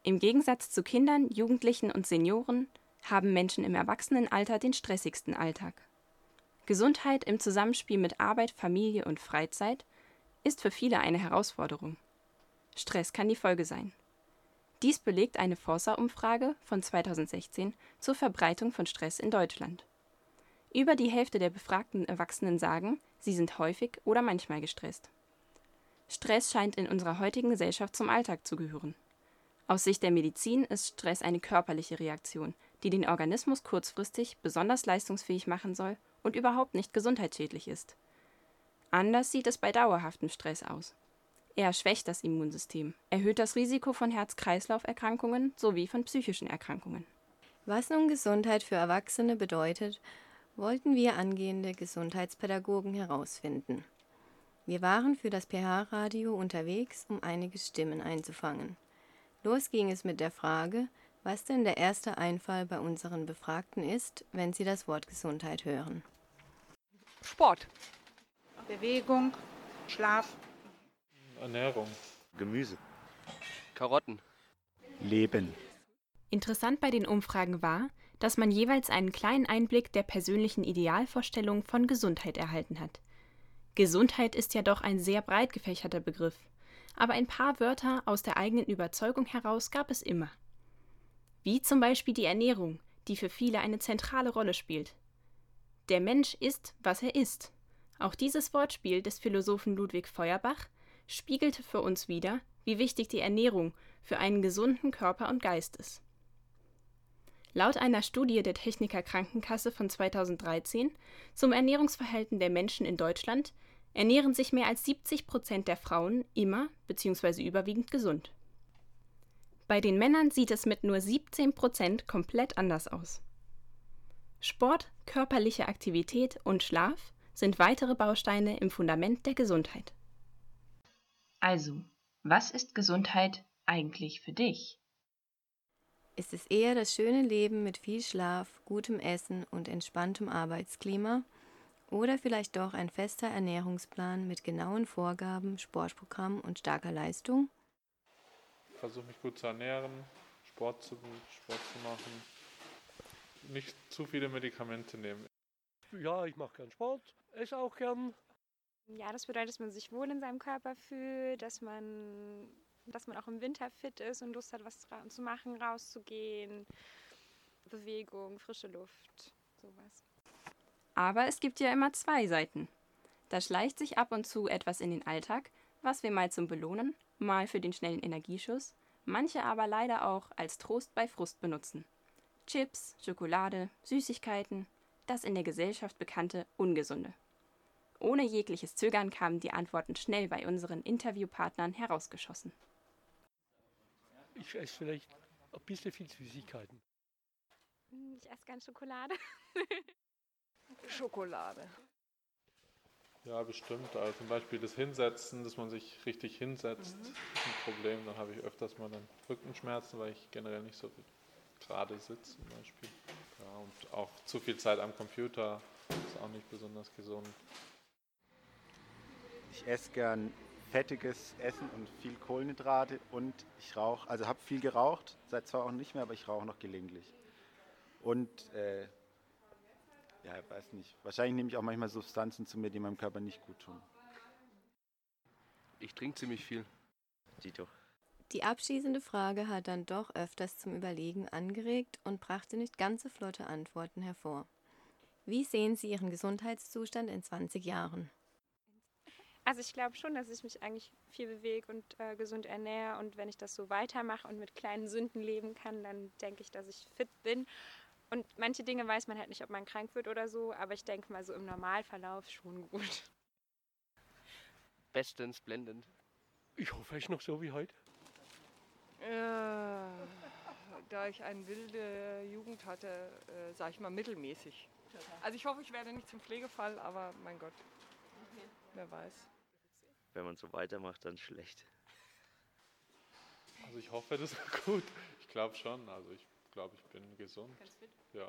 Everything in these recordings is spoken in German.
Im Gegensatz zu Kindern, Jugendlichen und Senioren haben Menschen im Erwachsenenalter den stressigsten Alltag. Gesundheit im Zusammenspiel mit Arbeit, Familie und Freizeit ist für viele eine Herausforderung. Stress kann die Folge sein. Dies belegt eine Forsa-Umfrage von 2016 zur Verbreitung von Stress in Deutschland. Über die Hälfte der befragten Erwachsenen sagen, sie sind häufig oder manchmal gestresst. Stress scheint in unserer heutigen Gesellschaft zum Alltag zu gehören. Aus Sicht der Medizin ist Stress eine körperliche Reaktion, die den Organismus kurzfristig besonders leistungsfähig machen soll und überhaupt nicht gesundheitsschädlich ist. Anders sieht es bei dauerhaftem Stress aus. Er schwächt das Immunsystem, erhöht das Risiko von Herz-Kreislauf-Erkrankungen sowie von psychischen Erkrankungen. Was nun Gesundheit für Erwachsene bedeutet, wollten wir angehende Gesundheitspädagogen herausfinden. Wir waren für das PH-Radio unterwegs, um einige Stimmen einzufangen. Los ging es mit der Frage, was denn der erste Einfall bei unseren Befragten ist, wenn sie das Wort Gesundheit hören. Sport, Bewegung, Schlaf, Ernährung, Gemüse, Karotten, Leben. Interessant bei den Umfragen war, dass man jeweils einen kleinen Einblick der persönlichen Idealvorstellung von Gesundheit erhalten hat. Gesundheit ist ja doch ein sehr breit gefächerter Begriff, aber ein paar Wörter aus der eigenen Überzeugung heraus gab es immer. Wie zum Beispiel die Ernährung, die für viele eine zentrale Rolle spielt. Der Mensch ist, was er isst. Auch dieses Wortspiel des Philosophen Ludwig Feuerbach spiegelte für uns wider, wie wichtig die Ernährung für einen gesunden Körper und Geist ist. Laut einer Studie der Techniker Krankenkasse von 2013 zum Ernährungsverhalten der Menschen in Deutschland ernähren sich mehr als 70% der Frauen immer bzw. überwiegend gesund. Bei den Männern sieht es mit nur 17% komplett anders aus. Sport, körperliche Aktivität und Schlaf sind weitere Bausteine im Fundament der Gesundheit. Also, was ist Gesundheit eigentlich für dich? Ist es eher das schöne Leben mit viel Schlaf, gutem Essen und entspanntem Arbeitsklima? Oder vielleicht doch ein fester Ernährungsplan mit genauen Vorgaben, Sportprogramm und starker Leistung? Ich versuche mich gut zu ernähren, Sport zu machen, nicht zu viele Medikamente nehmen. Ja, ich mache gern Sport, esse auch gern. Ja, das bedeutet, dass man sich wohl in seinem Körper fühlt, dass man auch im Winter fit ist und Lust hat, was zu machen, rauszugehen, Bewegung, frische Luft, sowas. Aber es gibt ja immer zwei Seiten. Da schleicht sich ab und zu etwas in den Alltag, was wir mal zum Belohnen, mal für den schnellen Energieschuss, manche aber leider auch als Trost bei Frust benutzen. Chips, Schokolade, Süßigkeiten, das in der Gesellschaft bekannte Ungesunde. Ohne jegliches Zögern kamen die Antworten schnell bei unseren Interviewpartnern herausgeschossen. Ich esse vielleicht ein bisschen viel Süßigkeiten. Ich esse gern Schokolade. Schokolade. Ja, bestimmt. Also zum Beispiel das Hinsetzen, dass man sich richtig hinsetzt, ist ein Problem. Dann habe ich öfters mal dann Rückenschmerzen, weil ich generell nicht so gerade sitze zum Beispiel. Ja, und auch zu viel Zeit am Computer ist auch nicht besonders gesund. Ich esse gern fettiges Essen und viel Kohlenhydrate und ich rauche, also habe viel geraucht, seit 2 Wochen nicht mehr, aber ich rauche noch gelegentlich. Und ja, ich weiß nicht, wahrscheinlich nehme ich auch manchmal Substanzen zu mir, die meinem Körper nicht gut tun. Ich trinke ziemlich viel. Dito. Die abschließende Frage hat dann doch öfters zum Überlegen angeregt und brachte nicht ganz so flotte Antworten hervor. Wie sehen Sie Ihren Gesundheitszustand in 20 Jahren? Also ich glaube schon, dass ich mich eigentlich viel bewege und gesund ernähre und wenn ich das so weitermache und mit kleinen Sünden leben kann, dann denke ich, dass ich fit bin. Und manche Dinge weiß man halt nicht, ob man krank wird oder so, aber ich denke mal so im Normalverlauf schon gut. Bestens, blendend. Ich hoffe, ich noch so wie heute. Da ich eine wilde Jugend hatte, sage ich mal mittelmäßig. Also ich hoffe, ich werde nicht zum Pflegefall, aber mein Gott, wer weiß. Wenn man so weitermacht, dann schlecht. Also ich hoffe, das ist gut. Ich glaube schon. Also ich glaube, ich bin gesund. Ganz fit? Ja,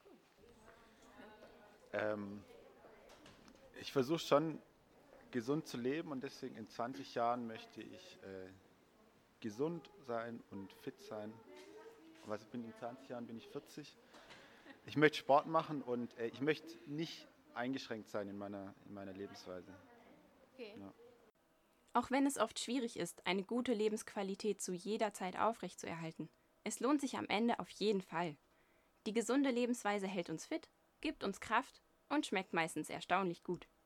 ja. Ich versuche schon gesund zu leben und deswegen in 20 Jahren möchte ich gesund sein und fit sein. Also ich bin in 20 Jahren, bin ich 40. Ich möchte Sport machen und ich möchte nicht eingeschränkt sein in meiner Lebensweise. Okay. Ja. Auch wenn es oft schwierig ist, eine gute Lebensqualität zu jeder Zeit aufrechtzuerhalten, es lohnt sich am Ende auf jeden Fall. Die gesunde Lebensweise hält uns fit, gibt uns Kraft und schmeckt meistens erstaunlich gut.